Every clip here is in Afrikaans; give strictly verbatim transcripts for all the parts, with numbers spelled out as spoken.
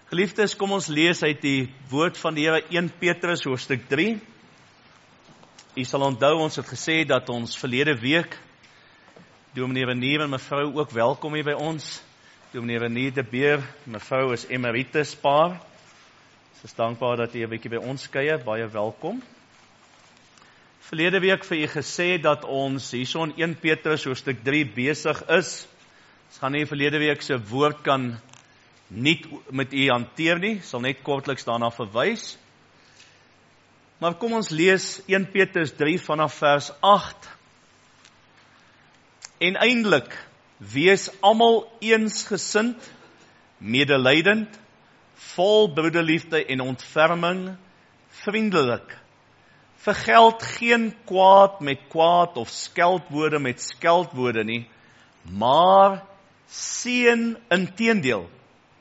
Geliefdes, kom ons lees uit die woord van die Here eerste Petrus hoofstuk drie. U sal onthou, ons het gesê dat ons verlede week, Dominee Renier en mevrou ook welkom hier by ons. Dominee Renier de Beer, mevrou is emeritus paar. Ons is dankbaar dat u 'n bietjie by ons kuier, baie welkom. Verlede week vir u gesê dat ons hierso in eerste Petrus hoofstuk drie besig is. Ons gaan nie verlede week se woord kan nie met u hanteer nie, sal net kortliks daarna verwys. Maar kom ons lees eerste Petrus drie vanaf vers agt. En eindelik, wees almal eensgesind, medelydend, vol broederliefde en ontferming, vriendelik. Vergeld geen kwaad met kwaad of skeldwoorde met skeldwoorde nie, maar seën inteendeel.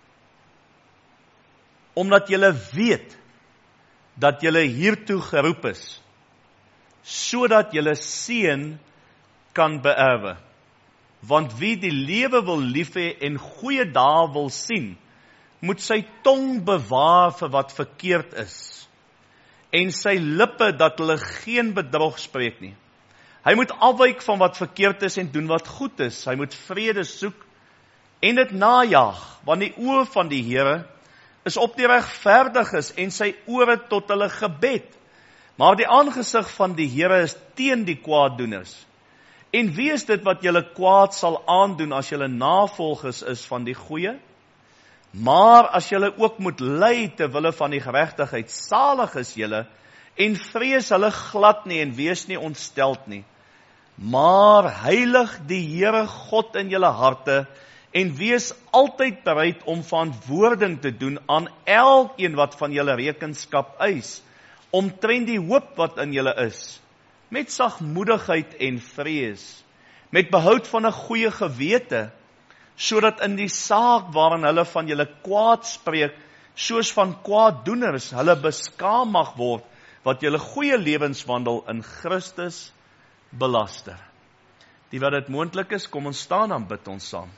Omdat julle weet dat julle hiertoe geroep is, sodat julle seën kan beerwe. Want wie die lewe wil lief hê en goeie dae wil sien, moet sy tong bewaar vir wat verkeerd is, en sy lippe dat hulle geen bedrog spreek nie. Hy moet afwyk van wat verkeerd is en doen wat goed is. Hy moet vrede soek en dit najaag, want die oë van die Here is op die regverdiges en sy ore tot hulle gebed. Maar die aangesig van die Here is teen die kwaaddoeners. En wie is dit wat julle kwaad sal aandoen as julle navolgers is van die goeie? Maar as julle ook moet ly ter wille van die geregtigheid, salig is julle, en vrees hulle glad nie en wees nie ontsteld nie. Maar heilig die Here God in julle harte, en wees altyd bereid om verantwoording te doen aan elkeen wat van julle rekenskap eis, omtrent die hoop wat in julle is, met sagmoedigheid en vrees, met behoud van 'n goeie gewete, sodat in die saak waarin hulle van julle kwaad spreek, soos van kwaaddoeners, hulle beskaam mag word, wat julle goeie lewenswandel in Christus belaster. Die wat dit moontlik is, kom ons staan en bid ons saam.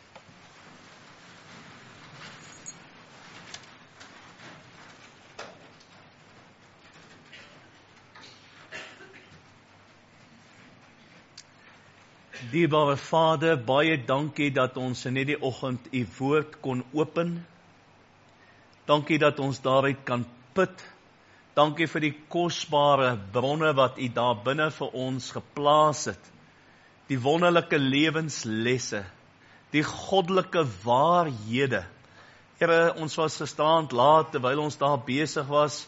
Dierbare Vader, baie dankie dat ons in hierdie oggend u woord kon open. Dankie dat ons daaruit kan put. Dankie vir die kosbare bronne wat u daar binne vir ons geplaas het. Die wonderlike lewenslesse, die goddelike waarhede. Here, ons was gisterand laat, terwyl ons daar besig was,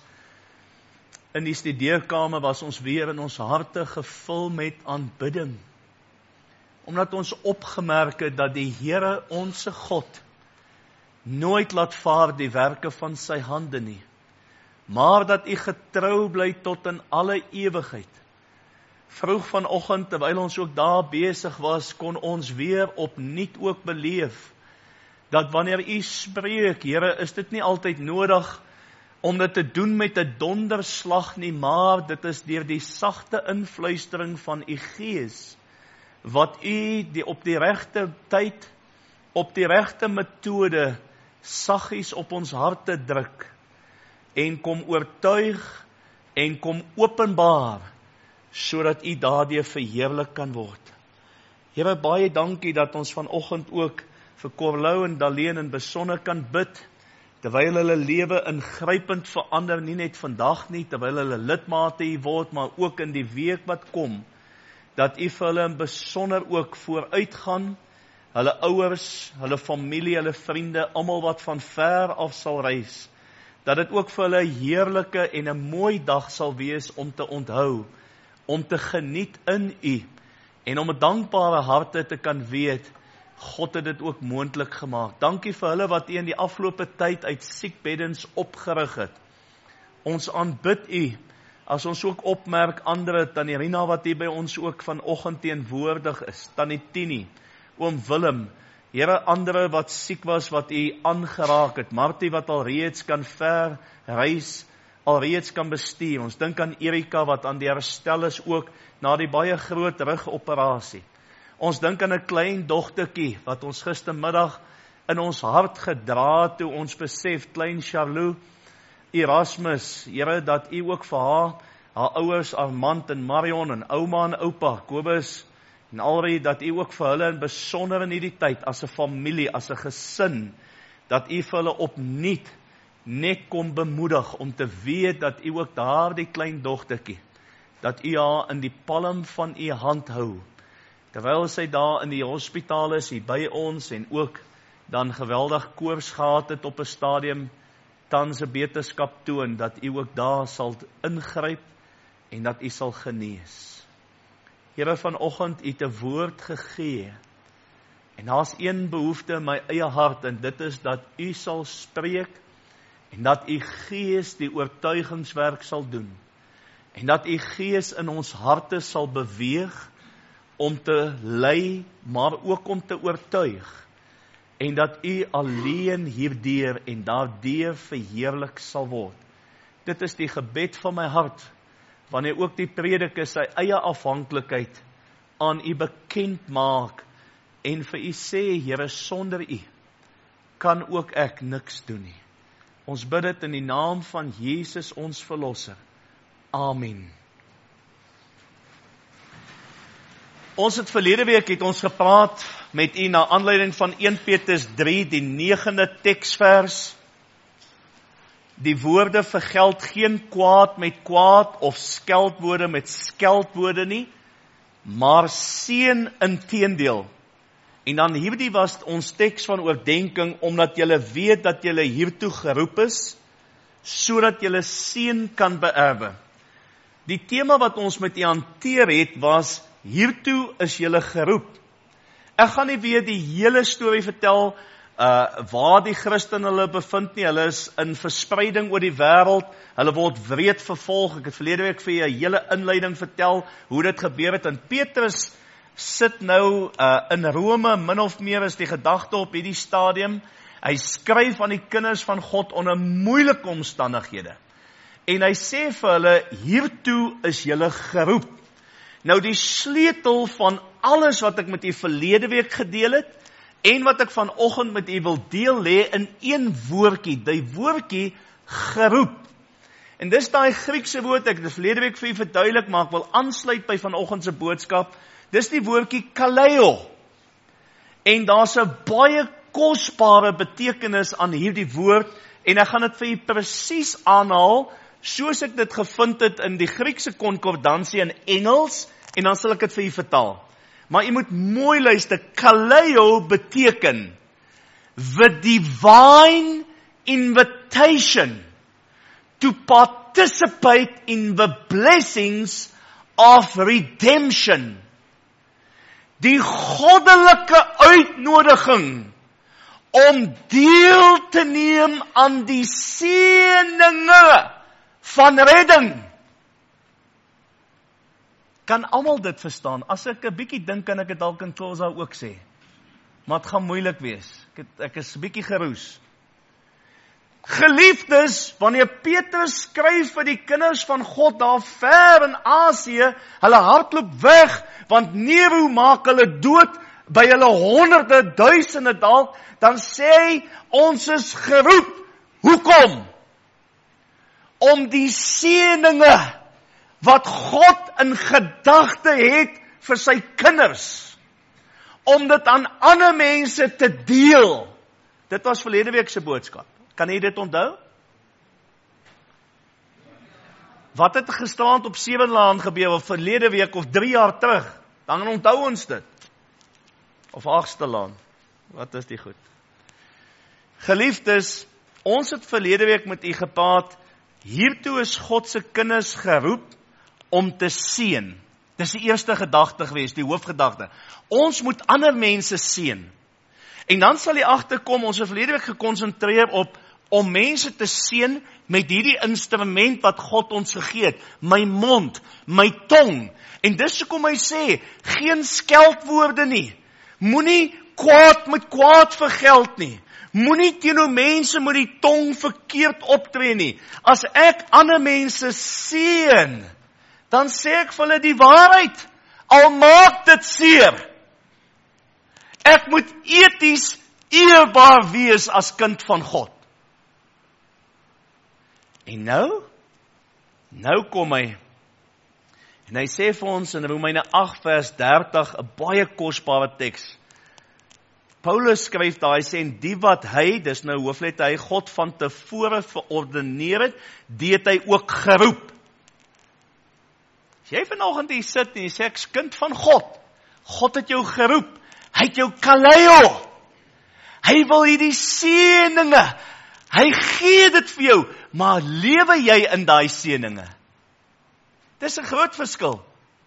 in die studeerkamer was ons weer in ons harte gevul met aanbidding. Omdat ons opgemerk het dat die Here, onse God, nooit laat vaar die werke van sy hande nie, maar dat u getrou bly tot in alle ewigheid. Vroeg vanoggend, terwyl ons ook daar besig was, kon ons weer opnuut ook beleef, dat wanneer u spreek, Here, is dit nie altyd nodig om dit te doen met 'n donderslag nie, maar dit is deur die sagte influistering van u Gees, wat u die, op die regte tyd, op die regte metode, saggies op ons harte druk, en kom oortuig, en kom openbaar, sodat u daardeur verheerlik kan word. Here, baie dankie dat ons vanoggend ook vir Corlou en Daleen in besonder kan bid, terwyl hulle lewe ingrypend verander, nie net vandag nie, terwyl hulle lidmate hier word, maar ook in die week wat kom, dat u vir hulle in besonder ook vooruitgaan, hulle ouers, hulle familie, hulle vriende, almal wat van ver af sal reis, dat dit ook vir hulle 'n heerlike en 'n mooi dag sal wees om te onthou, om te geniet in u, en om 'n dankbare harte te kan weet, God het dit ook moontlik gemaak. Dankie vir hulle wat u in die afgelope tyd uit siekbeddens opgerig het. Ons aanbid u, as ons ook opmerk ander, Tannie Rina wat hier by ons ook vanoggend teenwoordig is, Tannie Tini, Oom Willem, Here, ander wat siek was, wat u aangeraak het, Martie wat alreeds kan ver reis, alreeds kan bestuur. Ons dink aan Erika wat aan die herstel is ook, na die baie groot rugoperasie. Ons dink aan 'n klein dogtertjie, wat ons gistermiddag in ons hart gedra toe ons besef, klein Charlot, Erasmus, Here, dat U ook vir haar, haar ouers Armand en Marion en ouma en oupa, Kobus, en alreeds dat U ook vir hulle in besonder in hierdie tyd, as 'n familie, as 'n gesin, dat U vir hulle opnuut net kom bemoedig, om te weet dat U ook daardie klein dogtertjie, dat U haar in die palm van U hand hou, terwyl sy daar in die hospitaal is, hier by ons, en ook dan geweldig koors gehad het op 'n stadium, tans 'n beterskap toon, dat U ook daar sal ingryp, en dat U sal genees. Here, vanoggend U het 'n woord gegee, en daar's een behoefte in my eie hart, en dit is dat U sal spreek, en dat U Gees die oortuigingswerk sal doen, en dat U Gees in ons harte sal beweeg, om te lei, maar ook om te oortuig, en dat U alleen hierdeur en daardeur verheerlik sal word. Dit is die gebed van my hart, wanneer ook die prediker sy eie afhanklikheid aan U bekend maak, en vir U sê, Here, sonder U kan ook ek niks doen nie. Ons bid dit in die naam van Jesus ons Verlosser. Amen. Ons het verlede week het ons gepraat met U na aanleiding van Eerste Petrus drie, die negende teksvers. Die woorde vergeld geen kwaad met kwaad of skeldwoorde met skeldwoorde nie, maar seën inteendeel. En dan hierdie was ons teks van oordenking, omdat julle weet dat julle hiertoe geroep is, sodat julle seën kan beerwe. Die tema wat ons met U hanteer het, was hiertoe is julle geroep. Ek gaan nie weer die hele storie vertel, uh, waar die Christen hulle bevind nie, hulle is in verspreiding oor die wêreld, hulle word wreed vervolg, ek het verlede week vir julle 'n hele inleiding vertel, hoe dit gebeur het, en Petrus sit nou uh, in Rome, min of meer is die gedagte op hierdie stadium, hy skryf aan die kinders van God onder moeilike omstandighede, en hy sê vir hulle, hiertoe is julle geroep. Nou die sleutel van alles wat ek met U verlede week gedeel het, en wat ek vanoggend met U wil deel, lê in een woordjie, die woordjie geroep. En dis daai Griekse woord, ek het dit verlede week vir U verduidelik, maar ek wil aansluit by vanoggend se boodskap, dis die woordjie kaleo. En daar's 'n baie kosbare betekenis aan hierdie woord, en ek gaan dit vir U presies aanhaal, soos ek dit gevind het in die Griekse konkordansie in Engels, en dan sal ek dit vir U vertaal. Maar U moet mooi luister, kaleo beteken, the divine invitation to participate in the blessings of redemption. Die goddelike uitnodiging, om deel te neem aan die seëninge van redding. Kan almal dit verstaan? As ek 'n bietjie dink, kan ek dit dalk in Xhosa ook sê. Maar het gaan moeilik wees. Ek, het, ek is 'n bietjie geroes. Geliefdes, wanneer Petrus skryf vir die kinders van God daar ver in Asië, hulle hardloop weg, want Nero maak hulle dood, by hulle honderde, duisende dalk, dan sê hy, ons is geroep. Hoekom? Om die seëninge wat God in gedagte het vir sy kinders, om dit aan ander mense te deel. Dit was verlede week se boodskap. Kan jy dit onthou? Wat het gisterand op Sewenlaan gebeur, of verlede week, of drie jaar terug? Dan onthou ons dit. Of Agstelaan. Wat is die goed? Geliefdes, ons het verlede week met U gepraat, hiertoe is God se kinders geroep om te seën. Dis die eerste gedagte gewees, die hoofgedagte. Ons moet ander mense seën. En dan sal jy agterkom, ons het verlede week gekonsentreer op om mense te seën met hierdie instrument wat God ons gegee het, my mond, my tong. En dis hoekom hy sê, geen skeldwoorde nie. Moenie kwaad met kwaad vergeld nie. Moenie teenoor mense met die tong verkeerd optree nie. As ek ander mense seën, dan sê ek vir hulle die waarheid, al maak dit seer. Ek moet eties eerbaar wees as kind van God. En nou, nou kom hy, en hy sê vir ons in Romeine agt vers dertig, 'n baie kosbare teks. Paulus skryf daar, hy sê, en die wat hy, dis nou hoofletter hy, God van tevore verordeneer het, die het hy ook geroep. As jy vanoggend hier sit en jy sê, ek is kind van God, God het jou geroep, hy het jou kaleo, hy wil hierdie seëninge, hy gee dit vir jou, maar lewe jy in daai seëninge? Dis 'n groot verskil.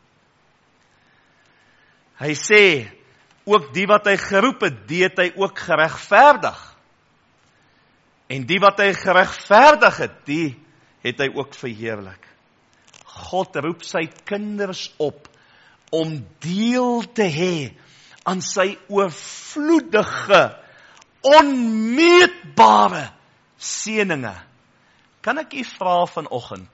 Hy sê, ook die wat hy geroep het, die het hy ook geregverdig. En die wat hy geregverdig het, die het hy ook verheerlik. God roep sy kinders op om deel te hê aan sy oorvloedige, onmeetbare seëninge. Kan ek u vra vanoggend,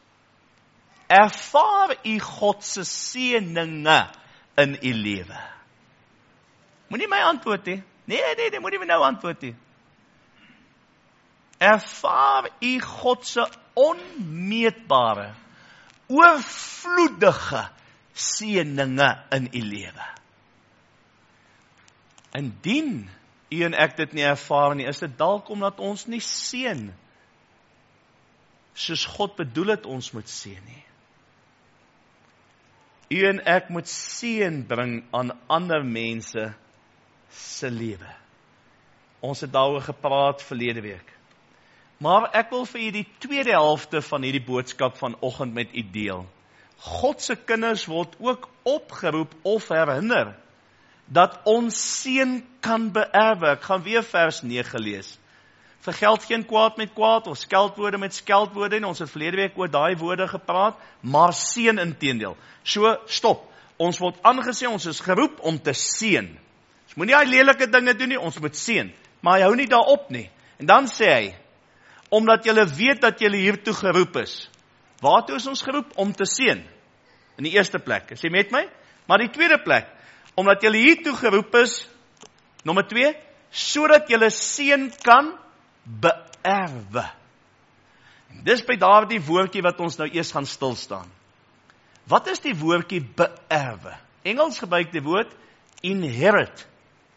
ervaar u God se seëninge in u lewe? Moenie my antwoord nie. Nee, nee, nee, moenie my nou antwoord nie. Ervaar u God se onmeetbare, oorvloedige seëninge in u lewe? Indien u en ek dit nie ervaar nie, is dit dalk omdat ons nie seën soos God bedoel het ons moet seën nie. U en ek moet seën bring aan ander mense se lewe. Ons het daaroor gepraat verlede week. Maar ek wil vir u die tweede helfte van hierdie boodskap vanoggend met u deel. God se kinders word ook opgeroep of herinner dat ons seën kan beerwe. Ek gaan weer vers nege lees. Vergeld geen kwaad met kwaad of skeldwoorde met skeldwoorde, en ons het verlede week oor daai woorde gepraat, maar seën inteendeel. So, stop. Ons word aangesê, ons is geroep om te seën. Ons moet nie al lelike dinge doen nie, ons moet seën. Maar hy hou nie daarop nie. En dan sê hy, omdat julle weet dat julle hiertoe geroep is. Waartoe is ons geroep? Om te seën. In die eerste plek. Is jy met my? Maar die tweede plek, omdat julle hiertoe geroep is, nommer twee, sodat julle seën kan beerwe. En dis by daar die woordjie wat ons nou eers gaan stilstaan. Wat is die woordjie beerwe? Engels gebruik die woord inherit.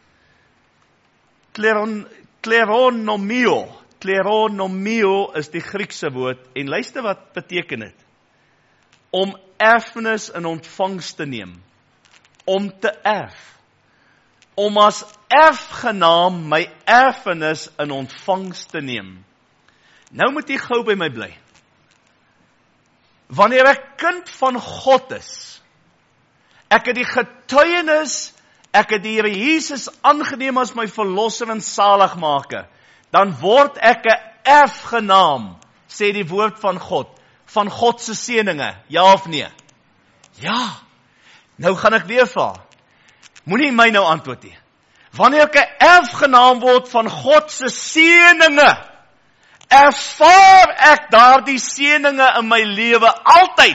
Kleron, kleronomio. Kleronomio is die Griekse woord, en luister wat beteken dit. Om erfenis in ontvangs te neem. Om te erf. Om as erfgenaam my erfenis in ontvangs te neem. Nou moet jy gou by my bly. Wanneer ek kind van God is, ek het die getuienis, ek het die Here Jesus aangeneem as my verlosser en saligmaker, dan word ek 'n erfgenaam, sê die woord van God, van God se seëninge, ja of nee? Ja. Nou gaan ek weer vra. Moenie my nou antwoord nie. Wanneer ek 'n erfgenaam word van God se seëninge, ervaar ek daardie seëninge in my lewe altyd.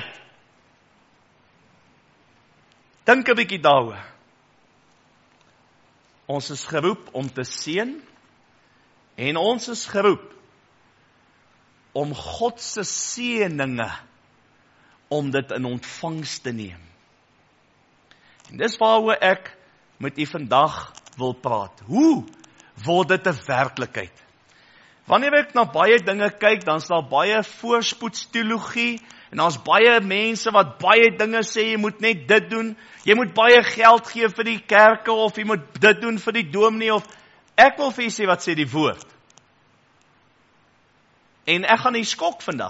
Dink 'n bietjie daaroor. Ons is geroep om te seën, en ons is geroep om God se seëninge, om dit in ontvangs te neem. En dis waaroor ek met u vandag wil praat. Hoe word dit 'n werklikheid? Wanneer ek na baie dinge kyk, dan is daar baie voorspoedsteologie, en daar's baie mense wat baie dinge sê, jy moet net dit doen, jy moet baie geld gee vir die kerke, of jy moet dit doen vir die dominee, of ek wil vir jy sê wat sê die woord. En ek gaan nie skok vandag.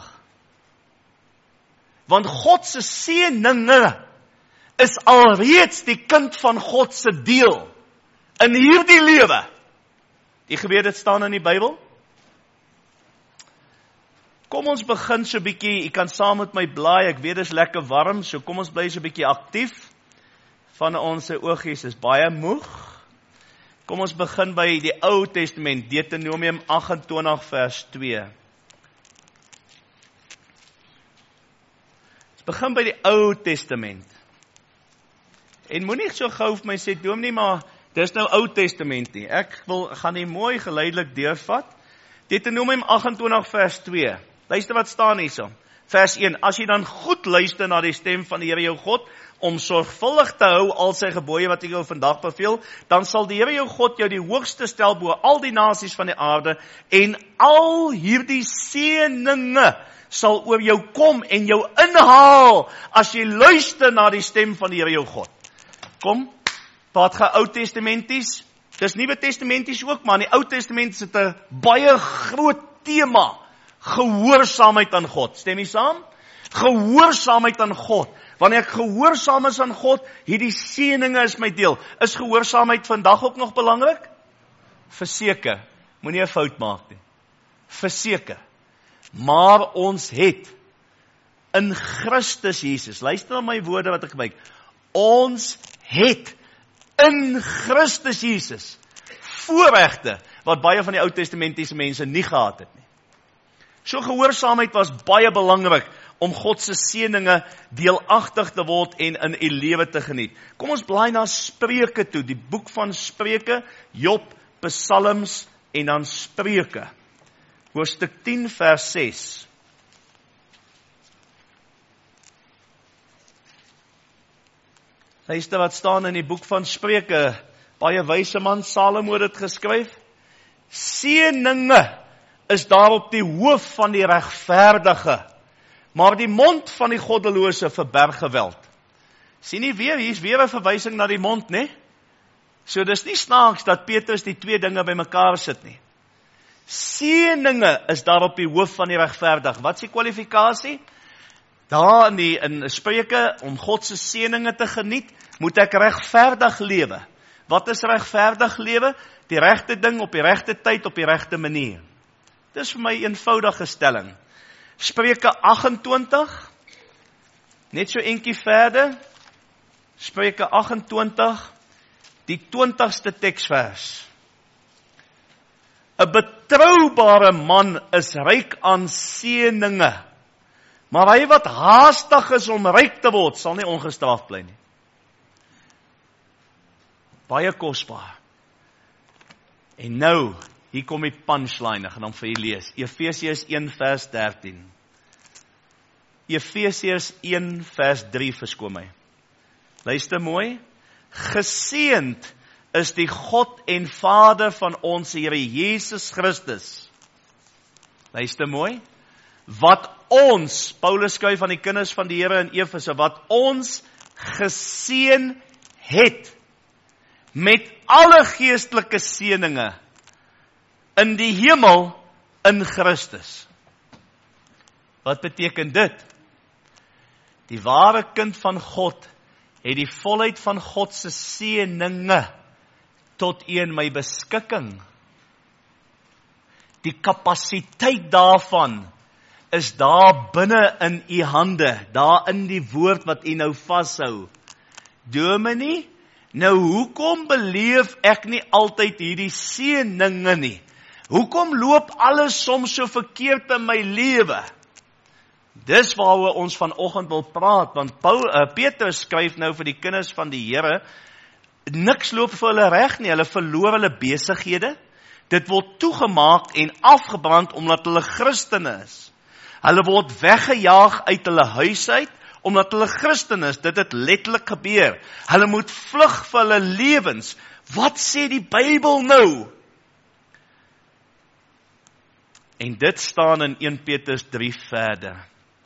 Want God se seëninge is alreeds die kind van God se deel in hierdie lewe. Die geweet dit staan in die Bybel. Kom ons begin so bietjie, jy kan saam met my blaai, ek weet dit is lekker warm, so kom ons bly so bietjie aktief. Van ons oogies is baie moeg. Kom ons begin by die Ou Testament, Deuteronomium agt en twintig vers twee. Ons begin by die Ou Testament. En moenie so gou vir my sê, dominee, maar Dis nou Ou Testament nie. Ek wil gaan nie mooi geleidelik deurvat. Deuteronomium agt-en-twintig vers twee. Luister wat staan hierso. Vers een. As jy dan goed luister na die stem van die Here jou God, om sorgvuldig te hou al sy gebooie wat ek jou vandag beveel, dan sal die Here jou God jou die hoogste stel bo al die nasies van die aarde, en al hierdie seëninge sal oor jou kom en jou inhaal, as jy luister na die stem van die Here jou God. Kom, praat gaan Ou Testamenties, dis Nuwe Testamenties ook, maar in die Ou Testament het 'n baie groot tema, gehoorsaamheid aan God. Stem jy saam? Gehoorsaamheid aan God. Wanneer ek gehoorsaam is aan God, hierdie seëninge is my deel. Is gehoorsaamheid vandag ook nog belangrik? Verseker, moenie 'n fout maak nie. Verseker. Maar ons het in Christus Jesus, luister na my woorde wat ek gebruik, ons het in Christus Jesus voorregte wat baie van die Ou Testamentiese mense nie gehad het nie. So gehoorsaamheid was baie belangrik om God se seëninge deelagtig te word en in u lewe te geniet. Kom ons blaai na Spreuke toe, die boek van Spreuke, Job, Psalms en dan Spreuke. Hoofstuk tien vers ses. Luister wat staan in die boek van Spreuke. Baie wyse man Salomo het dit geskryf. Seëninge is daarop die hoof van die regverdige, maar die mond van die goddelose verberg geweld. Sien nie weer, hier is weer 'n verwysing na die mond, né? So dis nie snaaks dat Petrus die twee dinge bymekaar sit nie. Seëninge is daarop die hoof van die regverdige. Wat is die kwalifikasie? Daar in die in Spreuke, om God se seëninge te geniet, moet ek regverdig lewe. Wat is regverdig lewe? Die regte ding op die regte tyd op die regte manier. Dis vir my 'n eenvoudige stelling. Spreuke agt-en-twintig, net so eentjie verder, Spreuke agt-en-twintig, die twintigste teksvers. 'n Betroubare man is ryk aan seëninge, maar hy wat haastig is om ryk te word, sal nie ongestraft bly nie. Baie kosbaar. En nou, hier kom die punchline, ek gaan hom vir julle lees. Efesiërs een vers dertien. Efesiërs een vers drie, verskoon my. Luister mooi. Geseënd is die God en Vader van ons Here Jesus Christus. Luister mooi. Wat ons, Paulus skryf aan die kinders van die Here in Efese, wat ons geseën het met alle geestelike seëninge in die hemel in Christus. Wat beteken dit? Die ware kind van God het die volheid van God se seëninge tot een my beskikking. Die kapasiteit daarvan is daar binne in u hande, daar in die woord wat u nou vashou. Dominee, nou hoekom beleef ek nie altyd hierdie seëninge nie? Hoekom loop alles soms so verkeerd in my lewe? Dis waaroor ons vanoggend wil praat, want Paul, uh, Petrus skryf nou vir die kinders van die Here, niks loop vir hulle reg nie, hulle verloor hulle besighede, dit word toegemaak en afgebrand omdat hulle Christene is. Hulle word weggejaag uit hulle huis uit, omdat hulle Christen is, dit het letterlik gebeur. Hulle moet vlug vir hulle lewens. Wat sê die Bybel nou? En dit staan in een Petrus drie verder.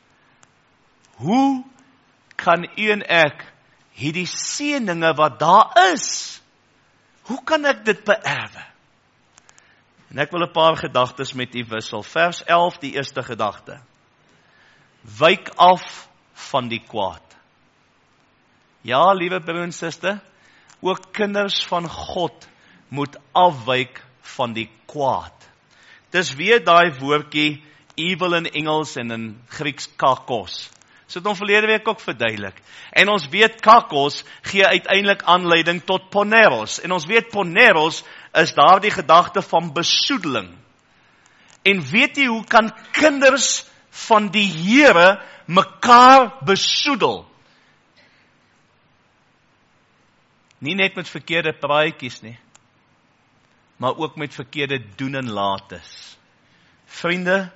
Hoe kan u en ek hierdie seëninge wat daar is, hoe kan ek dit beerwe? En ek wil 'n paar gedagtes met u wissel. Vers elf, die eerste gedagte. Wyk af van die kwaad. Ja, liewe broer en suster, ook kinders van God moet afwyk van die kwaad. Dis weer daai woordjie evil in Engels en in Grieks kakos. So het hom verlede week ook verduidelik. En ons weet kakos gee uiteindelik aanleiding tot poneros. En ons weet poneros is daardie gedagte van besoedeling. En weet jy hoe kan kinders van die Here mekaar besoedel? Nie net met verkeerde praatjies nie, maar ook met verkeerde doen en lates. Vriende,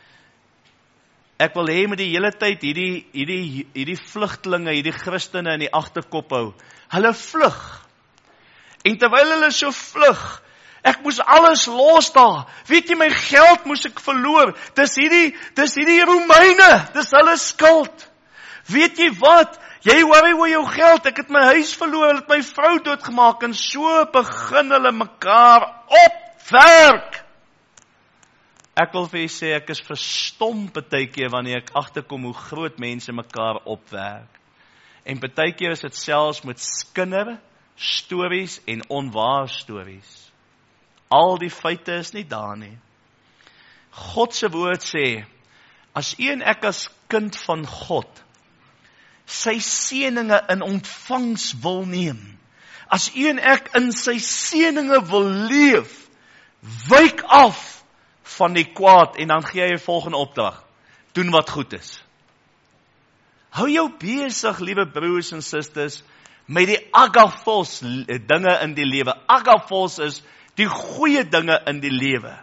ek wil hê met die hele tyd hierdie, hierdie, hierdie vlugtelinge, hierdie Christene in die agterkop hou. Hulle vlug. En terwyl hulle so vlug, ek moes alles los daar. Weet jy, my geld moes ek verloor. Dis hierdie, dis hierdie Romeine, dis hulle skuld. Weet jy wat? Jy worry oor jou geld, ek het my huis verloor, ek het my vrou doodgemaak, en so begin hulle mekaar opwerk. Ek wil vir jy sê, ek is verstom partykeer wanneer ek agterkom hoe groot mense mekaar opwerk. En partykeer is dit selfs met skinder, stories en onwaar stories. Al die feite is nie daar nie. God se woord sê, as u en ek as kind van God, sy seëninge in ontvangs wil neem, as u en ek in sy seëninge wil leef, wyk af van die kwaad, en dan gee hy 'n volgende opdrag, doen wat goed is. Hou jou besig, liewe broers en susters, met die agathos dinge in die lewe. Agathos is die goeie dinge in die lewe.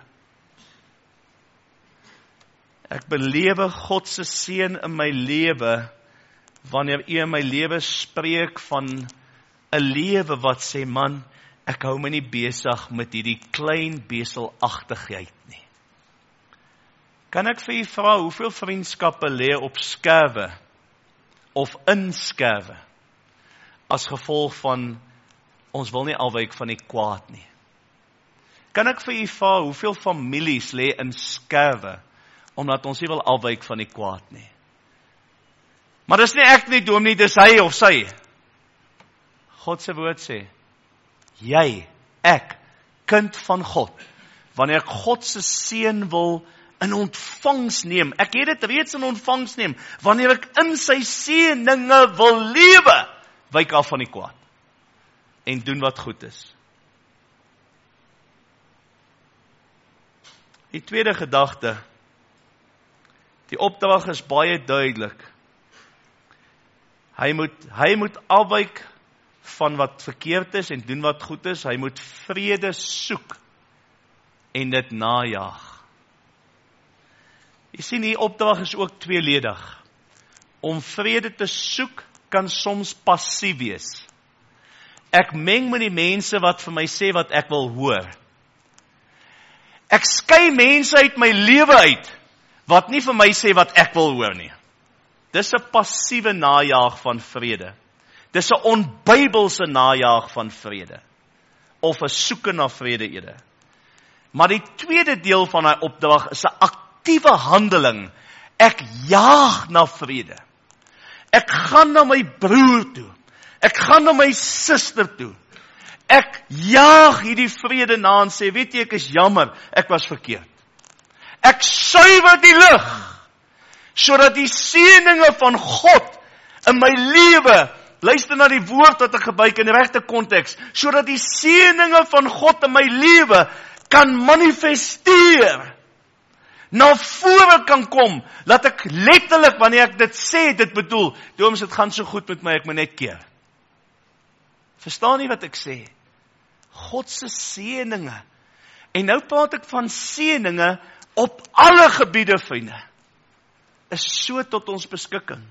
Ek belewe God se seën in my lewe, wanneer u in my lewe spreek van 'n lewe wat sê, man, ek hou my nie besig met hierdie klein beselagtigheid nie. Kan ek vir u vra, hoeveel vriendskappe lê op skerwe, of in skerwe, as gevolg van, ons wil nie afwyk van die kwaad nie. Kan ek vir u vra, hoeveel families lê in skerwe, omdat ons nie wil afwyk van die kwaad nie. Maar dis nie ek nie, dominee, dis hy of sy. God se woord sê, jy, ek, kind van God, wanneer ek God se seën wil in ontvangs neem, ek het dit reeds in ontvangs neem, wanneer ek in sy seëninge wil lewe, wyk af van die kwaad, en doen wat goed is. Die tweede gedagte, die opdrag is baie duidelik. Hy moet, hy moet afwyk van wat verkeerd is en doen wat goed is. Hy moet vrede soek en dit najaag. Jy sien, die opdrag is ook tweeledig. Om vrede te soek kan soms passief wees. Ek meng met die mense wat vir my sê wat ek wil hoor. Ek skei mense uit my lewe uit wat nie vir my sê wat ek wil hoor nie. Dis 'n passiewe najaag van vrede. Dis 'n onbybelse najaag van vrede. Of 'n soeke na vrede eerder. Maar die tweede deel van daai opdrag is 'n aktiewe handeling. Ek jaag na vrede. Ek gaan na my broer toe. Ek gaan na my suster toe. Ek jaag hierdie vrede na en sê, weet jy, ek is jammer, ek was verkeerd. Ek suiwer die lug, sodat die seëninge van God in my lewe, luister na die woord wat ek gebruik in die regte konteks, sodat die seëninge van God in my lewe kan manifesteer, na vore kan kom, laat ek letterlik, wanneer ek dit sê, dit bedoel, doms, dit gaan so goed met my, ek moet net keer. Verstaan nie wat ek sê? God se seëninge, en nou praat ek van seëninge op alle gebiede, vriende, is so tot ons beskikking.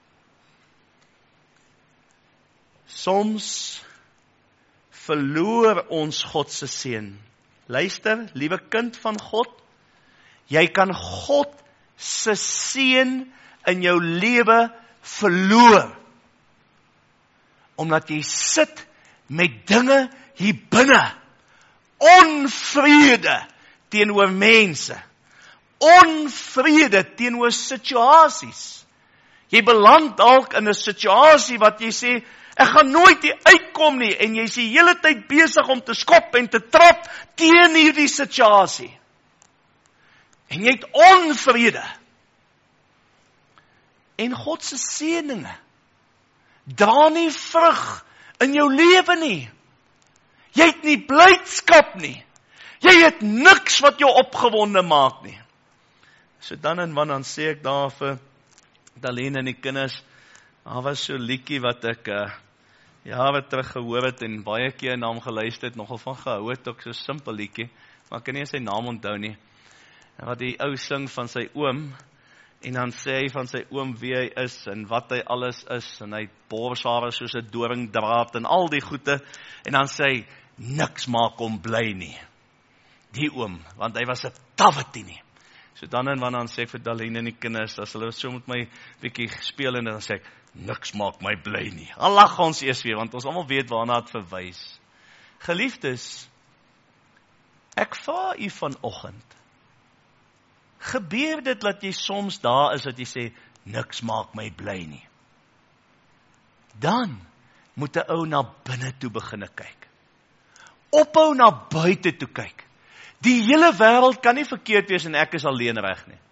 Soms verloor ons God se seën. Luister, liewe kind van God, jy kan God se seën in jou lewe verloor, omdat jy sit met dinge hier binne, onvrede teenoor mense, onvrede teenoor situasies. Jy beland dalk in 'n situasie wat jy sê, ek gaan nooit hier uitkom nie, en jy is die hele tyd besig om te skop en te trap teen hierdie situasie. En jy het onvrede. En God se seëninge dra nie vrug in jou lewe nie. Jy het nie blydskap nie. Jy het niks wat jou opgewonde maak nie. So dan en wanneer dan sê ek daar vir Dalene en die kinders, daar was so liedjie wat ek uh, jare terug gehoor het en baie keer na hom geluister het, nogal van gehou het, ook so simpel liedjie, maar ek kan nie sy naam onthou nie. En wat die ou sing van sy oom, en dan sê hy van sy oom wie hy is, en wat hy alles is, en hy borshare soos 'n doringdraad, en al die goede, en dan sê hy, niks maak hom bly nie. Die oom, want hy was 'n tawwetie nie. So dan en wanneer dan sê ek vir Daline en die kinders, as hulle so met my bietjie speel, en dan sê ek, niks maak my bly nie. Al lag ons eers weer, want ons almal weet waarna het verwys. Geliefdes, ek vra u vanoggend, gebeur dit dat jy soms daar is, dat jy sê, niks maak my bly nie. Dan moet 'n ou na binne toe beginne kyk. Ophou na buite toe kyk. Die hele wêreld kan nie verkeerd wees en ek is alleen reg nie.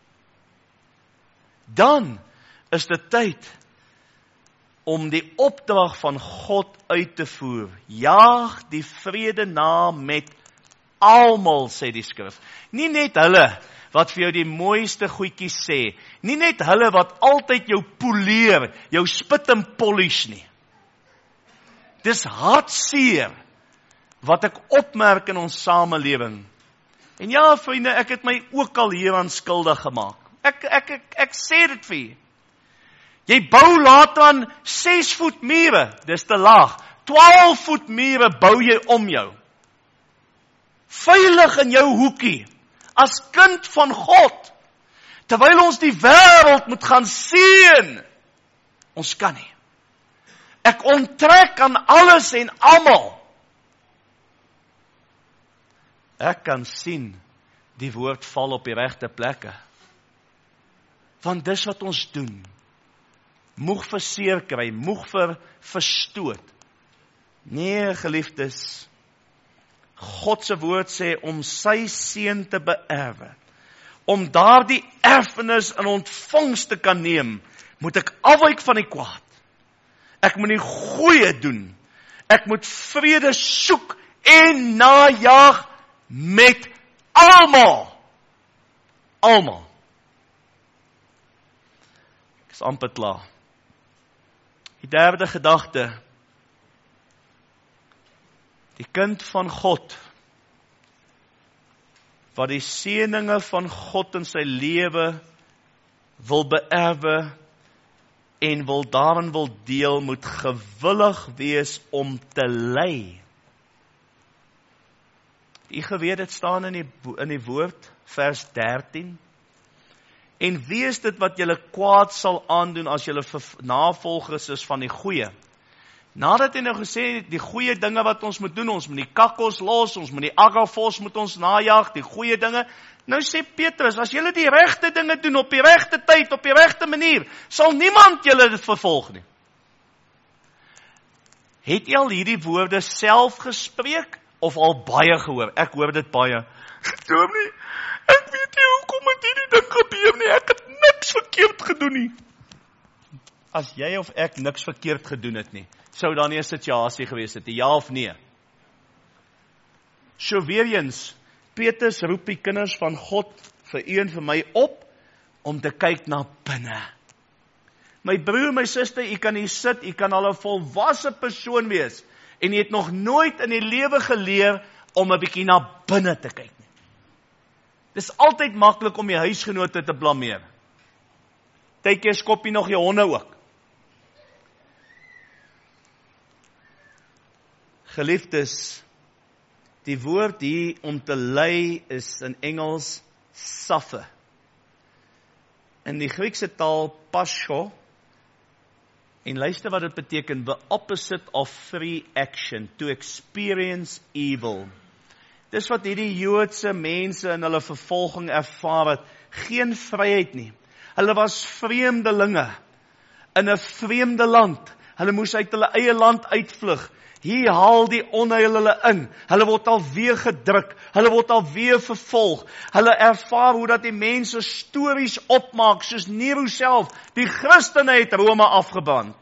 Dan is dit tyd om die opdrag van God uit te voer. Jaag die vrede na met almal, sê die skrif. Nie net hulle wat vir jou die mooiste goedjies sê, nie net hulle wat altyd jou poleer, jou spit en polish nie. Dis hartseer wat ek opmerk in ons samelewing. En ja, vriende, ek het my ook al hieraan skuldig gemaak. Ek, ek, ek, ek sê dit vir jy. Jy bou later aan ses voet mure, dis te laag. twaalf voet mure bou jy om jou. Veilig in jou hoekie, as kind van God, terwyl ons die wêreld moet gaan seën. Ons kan nie. Ek onttrek aan alles en almal. Ek kan sien, die woord val op die regte plekke. Want dis wat ons doen. Moeg vir seer kry, moeg vir verstoot. Nee, geliefdes, God se woord sê om sy seun te beerwe. Om daardie erfenis in ontvangs te kan neem, moet ek afwyk van die kwaad. Ek moet die goeie doen. Ek moet vrede soek en najaag met almal. Almal. Ek is amper klaar. Die derde gedagte. Die kind van God, wat die seëninge van God in sy lewe wil beerwe en wil daarin wil deel, moet gewillig wees om te ly. U geweet, dit staan in die, in die woord, vers dertien. En wie is dit wat julle kwaad sal aandoen as julle navolgers is van die goeie? Nadat hy nou gesê, die goeie dinge wat ons moet doen, ons moet die kakkos los, ons moet die agavos moet ons najag, die goeie dinge. Nou sê Petrus, as julle die regte dinge doen, op die regte tyd, op die regte manier, sal niemand julle dit vervolg nie. Het jy al hierdie woorde self gespreek, of al baie gehoor? Ek hoor dit baie. Dominee, ek weet nie hoekom het hierdie ding gebeur nie, ek het niks verkeerd gedoen nie. As jy of ek niks verkeerd gedoen het nie, sou daar nie 'n situasie gewees het, ja of nee? So weer eens, Petrus roep die kinders van God vir u en vir my op, om te kyk na binne. My broer, my suster, u kan hier sit, u kan al 'n volwasse persoon wees, en jy het nog nooit in die lewe geleer, om 'n bietjie na binne te kyk nie. Dis altyd maklik om die huisgenote te blameer. Partykeer skop jy nog jou honde ook. Geliefdes, die woord hier om te ly is in Engels suffer. In die Griekse taal pascho. En luister wat dit beteken, the opposite of free action, to experience evil. Dis wat hierdie Joodse mense in hulle vervolging ervaar het, geen vryheid nie. Hulle was vreemdelinge in 'n vreemde land. Hulle moes uit hulle eie land uitvlug. Hier haal die onheil hulle in. Hulle word alweer gedruk. Hulle word alweer vervolg. Hulle ervaar hoe dat die mense stories opmaak, soos Nero self. Die Christene het Rome afgebrand.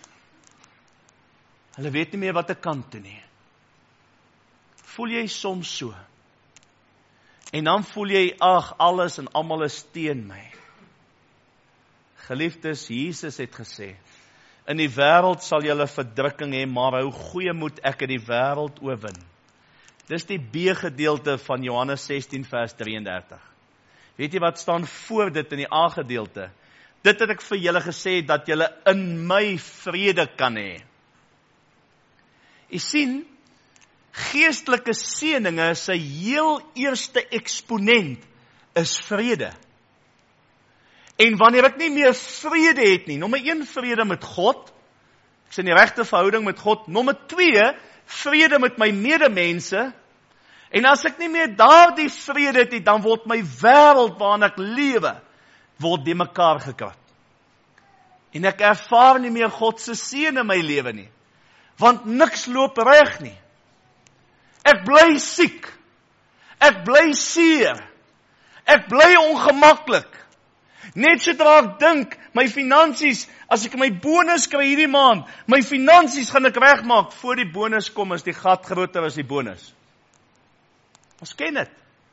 Hulle weet nie meer wat 'n kant toe nie. Voel jy soms so? En dan voel jy, ag, alles en almal is teen my. Geliefdes, Jesus het gesê, In die wêreld sal julle verdrukking hê, maar hou goeie moed, ek het die wêreld oorwin. Dis die B-gedeelte van Johannes sestien vers drieëndertig. Weet jy wat staan voor dit in die A-gedeelte? Dit het ek vir julle gesê, dat julle in my vrede kan hê. Jy sien, geestelike seëninge, sy heel eerste eksponent, is vrede. En wanneer ek nie meer vrede het nie, nommer een, vrede met God, ek is in die regte verhouding met God, nommer twee, vrede met my medemense, en as ek nie meer daardie vrede het nie, dan word my wêreld waarin ek lewe, word die mekaar gekrap. En ek ervaar nie meer God se seën in my lewe nie, want niks loop reg nie. Ek bly siek, ek bly seer, ek bly ongemaklik. Net sodra ek dink, my finansies, as ek my bonus kry hierdie maand, my finansies gaan ek regmaak, voor die bonus kom, is die gat groter as die bonus. Ons ken dit.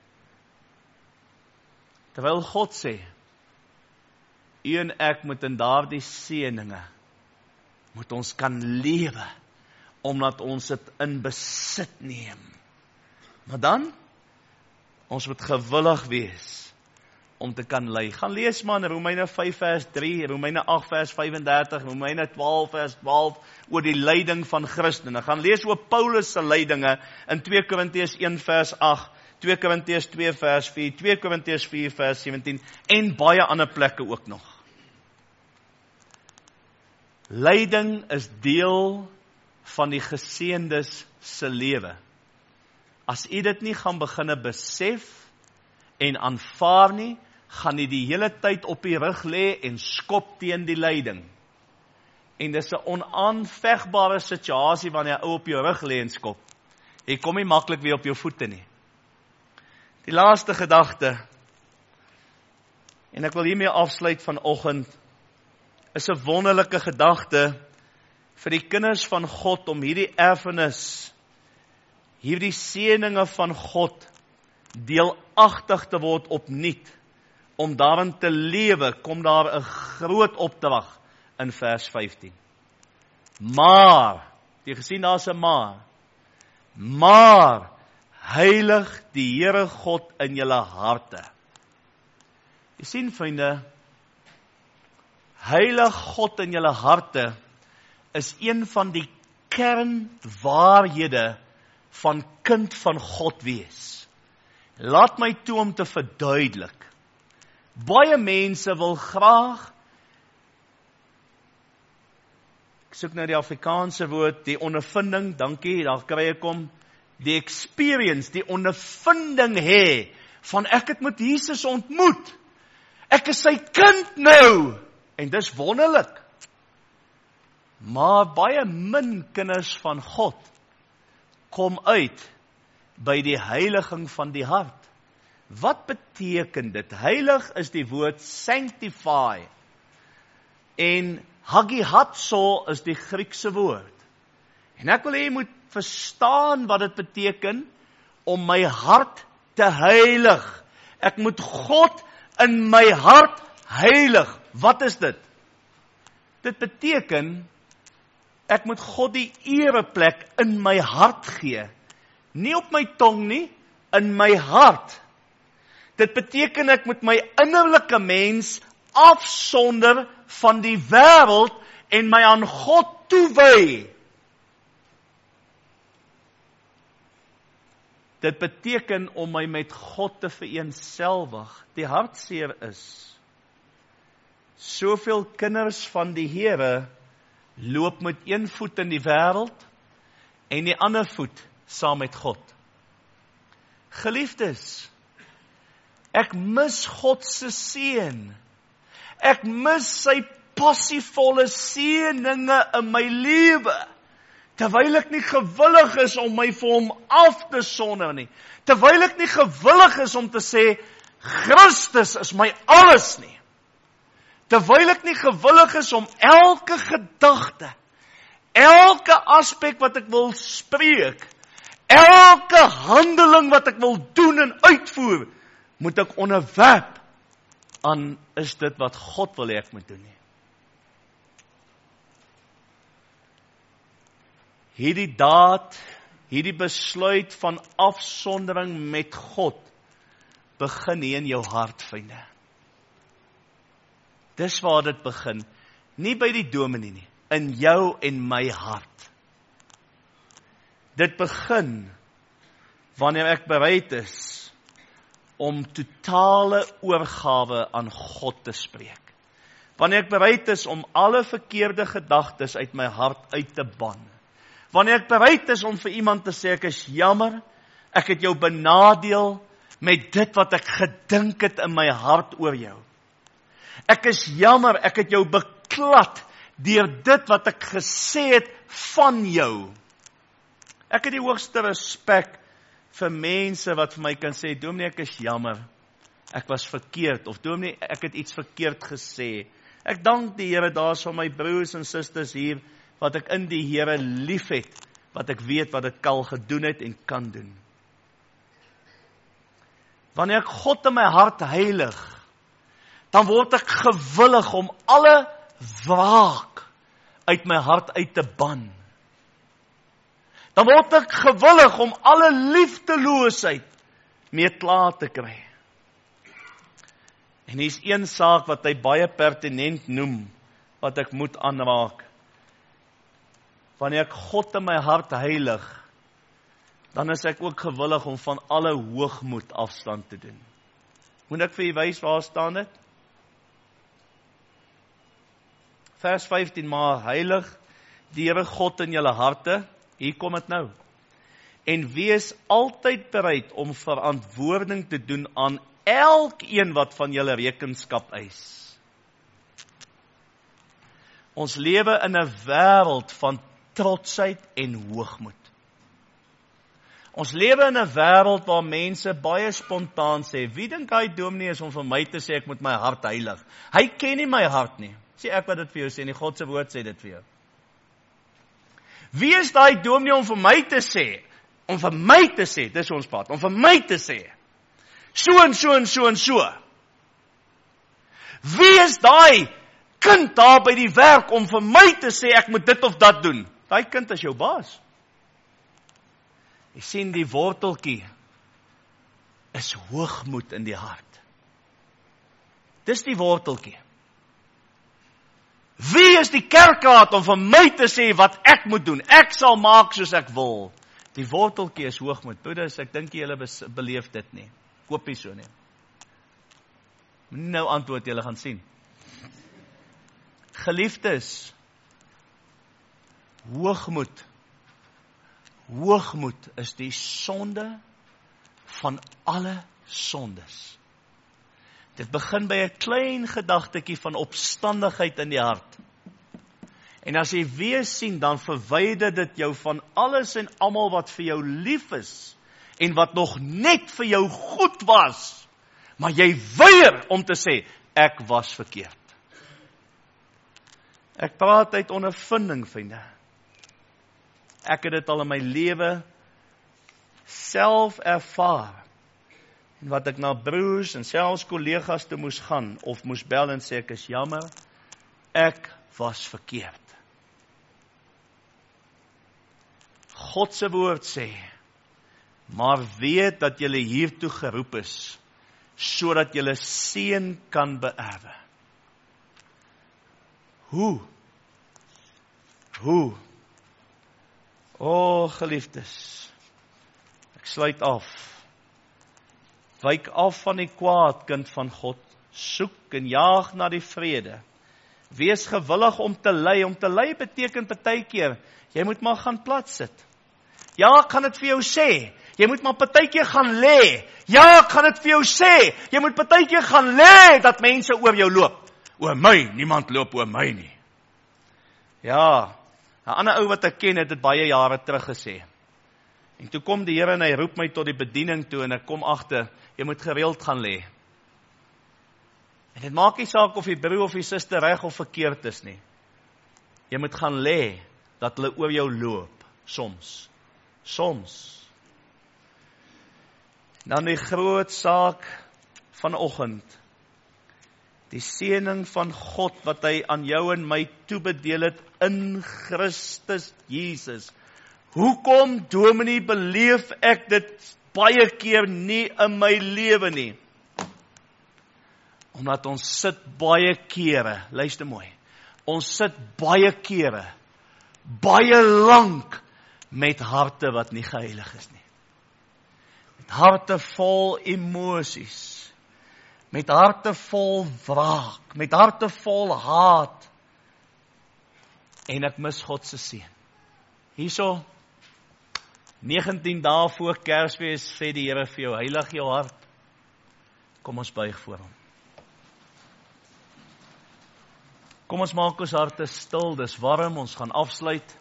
Terwyl God sê, u en ek moet in daardie seëninge, moet ons kan lewe, omdat ons dit in besit neem. Maar dan, ons moet gewillig wees, om te kan lei. Gaan lees maar in Romeine vyf vers drie, Romeine agt vers vyfendertig, Romeine twaalf vers twaalf, oor die lyding van Christene. Gaan lees oor Paulus se lydinge, in twee Korintiërs een vers agt, twee Korintiërs twee vers vier, twee Korintiërs vier vers sewentien, en baie ander plekke ook nog. Lyding is deel van die geseëndes se lewe. As u dit nie gaan beginne besef en aanvaar nie, gaan u die hele tyd op die rug lê en skop teen die lyding. En dis 'n onaanvegbare situasie wanneer jy ou op jou rug lê en skop. Jy kom nie maklik weer op jou voete nie. Die laaste gedagte, en ek wil hiermee afsluit vanoggend, is 'n wonderlike gedagte vir die kinders van God om hierdie erfenis, hierdie seëninge van God deelagtig te word opnuut, om daarin te lewe, kom daar 'n groot opdrag in vers vyftien. Maar, jy gesien daar's 'n maar, maar heilig die Here God in julle harte. Jy sien vriende, heilig God in julle harte is een van die kernwaarhede van kind van God wees. Laat my toe om te verduidelik. Baie mense wil graag, ek soek nou die Afrikaanse woord, die ondervinding, dankie, daar kry ek hom, die experience, die ondervinding hê, van ek het met Jesus ontmoet, ek is sy kind nou, en dis wonderlik. Maar baie min kinders van God kom uit by die heiliging van die hart. Wat beteken dit? Heilig is die woord sanctify. En hagihatso is die Griekse woord. En ek wil hê jy moet verstaan wat dit beteken om my hart te heilig. Ek moet God in my hart heilig. Wat is dit? Dit beteken ek moet God die ereplek in my hart gee. Nie op my tong nie, in my hart. Dit beteken ek moet my innerlike mens afsonder van die wêreld en my aan God toewy. Dit beteken om my met God te vereenselwig. Die hartseer is, soveel kinders van die Here loop met een voet in die wêreld en die ander voet saam met God. Geliefdes, ek mis God se seën. Ek mis sy passievolle seëninge in my lewe. Terwyl ek nie gewillig is om my vir hom af te sonder nie. Terwyl ek nie gewillig is om te sê, Christus is my alles nie. Terwyl ek nie gewillig is om elke gedagte, elke aspek wat ek wil spreek, elke handeling wat ek wil doen en uitvoer, moet ek onderwerp aan, is dit wat God wil hê ek moet doen nie. hierdie daad, hierdie besluit van afsondering met God, begin hier in jou hart, vriende. Dis waar dit begin. Nie by die dominee nie, in jou en my hart. Dit begin wanneer ek bereid is om totale oorgawe aan God te spreek. Wanneer ek bereid is om alle verkeerde gedagtes uit my hart uit te ban. Wanneer ek bereid is om vir iemand te sê, ek is jammer, ek het jou benadeel met dit wat ek gedink het in my hart oor jou. Ek is jammer, ek het jou beklad deur dit wat ek gesê het van jou. Ek het die hoogste respek vir mense wat vir my kan sê, dominee, ek is jammer, ek was verkeerd, of dominee, ek het iets verkeerd gesê. Ek dank die Here, daar is van my broers en susters hier, wat ek in die Here lief het, wat ek weet wat ek al gedoen het en kan doen. Wanneer ek God in my hart heilig, dan word ek gewillig om alle wraak uit my hart uit te ban. Dan word ek gewillig om alle liefdeloosheid mee klaar te kry. En hier is een saak wat hy baie pertinent noem, wat ek moet aanraak. Wanneer ek God in my hart heilig, dan is ek ook gewillig om van alle hoogmoed afstand te doen. Moet ek vir u wys waar staan dit? Vers vyftien, maar heilig die Here God in julle harte, hier kom het nou, en wees altyd bereid om verantwoording te doen aan elkeen wat van julle rekenskap eis. Ons lewe in 'n wêreld van trotsheid en hoogmoed. Ons lewe in 'n wêreld waar mense baie spontaan sê, wie dink hy dominee is om vir my te sê ek moet my hart heilig? Hy ken nie my hart nie. Sê ek wat dit vir jou sê, nie God se woord sê dit vir jou. Wie is daai dominee om vir my te sê, om vir my te sê, dis ons praat, om vir my te sê, so en so en so en so. Wie is daai kind daar by die werk om vir my te sê ek moet dit of dat doen? Daai kind is jou baas. Jy sien die worteltjie is hoogmoed in die hart. Dis die worteltjie. Wie is die kerkraad om vir my te sê wat ek moet doen? Ek sal maak soos ek wil. Die worteltjie is hoogmoed. Broeders, ek dink julle beleef dit nie. Koop nie so nie. Nou antwoord julle gaan sien. Geliefdes, hoogmoed. Hoogmoed is die sonde van alle sondes. Dit begin by 'n klein gedagtetjie van opstandigheid in die hart. En as jy weer sien, dan verwyder dit jou van alles en almal wat vir jou lief is, en wat nog net vir jou goed was, maar jy weier om te sê, ek was verkeerd. Ek praat uit ondervinding, vriende. Ek het dit al in my lewe self ervaar. En wat ek na broers en selfs kollegas toe moes gaan, of moes bel en sê, ek is jammer, ek was verkeerd. God se woord sê, maar weet dat julle hiertoe geroep is, sodat julle seën kan beerwe. Hoe? Hoe? O, geliefdes, ek sluit af. Wyk af van die kwaad, kind van God. Soek en jaag na die vrede. Wees gewillig om te ly. Om te ly beteken partykeer, jy moet maar gaan plat sit. Ja, ek kan dit vir jou sê. Jy moet maar partykeer gaan lê. Ja, ek kan dit vir jou sê. Jy moet partykeer gaan lê, dat mense oor jou loop. Oor my, niemand loop oor my nie. Ja, 'n ander ou wat ek ken, het dit baie jare terug gesê. En toe kom die Here en hy roep my tot die bediening toe, en ek kom agter, jy moet gereeld gaan lê. En dit maak nie saak of die broer of die suster reg of verkeerd is nie. Jy moet gaan lê, dat hulle oor jou loop, soms. Soms. Dan die groot saak vanoggend. Die seëning van God wat hy aan jou en my toebedeel het in Christus Jesus, Hoekom, dominee, beleef ek dit baie keer nie in my lewe nie? Omdat ons sit baie kere, luister mooi, ons sit baie kere, baie lank, met harte wat nie geheilig is nie. Met harte vol emosies, met harte vol wraak, met harte vol haat, en ek mis God se seën. Hierso, negentien dae voor Kersfees, sê die Here vir jou, heilig jou hart, kom ons buig voor hom. Kom ons maak ons harte stil, dis warm, ons gaan afsluit.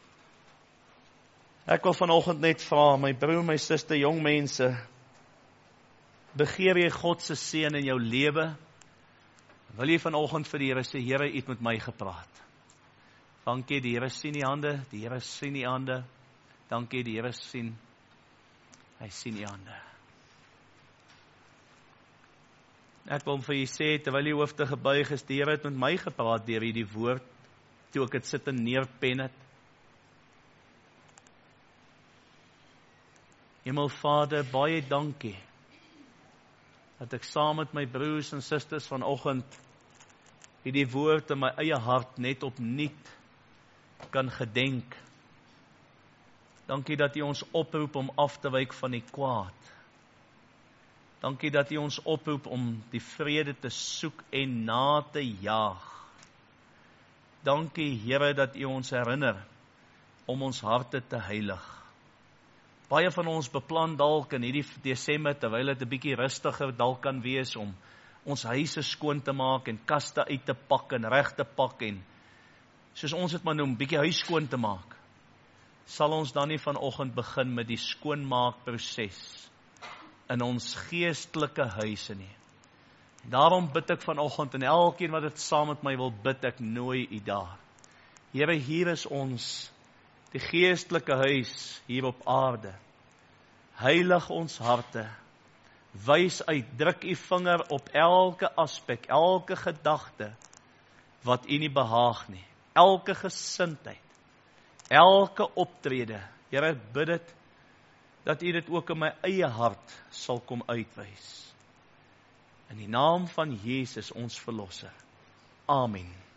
Ek wil vanoggend net vra, my broer, my suster, jong mense, begeer jy God se seën in jou lewe? Wil jy vanoggend vir die Here sê, Here, U het met my gepraat. Dankie, die Here sien die hande, die Here sien die hande. Dankie, die Here sien, hy sien die hande. Ek wil vir julle sê, terwyl die hoofde gebuig is, die Here het met my gepraat deur hierdie woord, toe ek het sit en neerpen het. Hemelvader, baie dankie, dat ek saam met my broers en susters vanoggend hierdie woord in my eie hart net opnuut kan gedenk. Dankie dat U ons oproep om af te wyk van die kwaad. Dankie dat U ons oproep om die vrede te soek en na te jaag. Dankie, Here, dat U ons herinner om ons harte te heilig. Baie van ons beplan dalk in hierdie Desember, terwyl dit 'n bietjie rustiger dalk kan wees, om ons huise skoon te maak en kaste uit te pak en reg te pak en, soos ons het maar noem, bietjie huis skoon te maak. Sal ons dan nie vanoggend begin met die skoonmaakproses in ons geestelike huise nie. Daarom bid ek vanoggend, en elkeen wat dit saam met my wil bid, ek nooi U daar. Here, hier is ons, die geestelike huis hier op aarde. Heilig ons harte. Wys uit, druk U vinger op elke aspek, elke gedagte wat U nie behaag nie. Elke gesindheid, elke optrede. Here, ek bid dit, dat U dit ook in my eie hart sal kom uitwys. In die naam van Jesus, ons verlosser. Amen.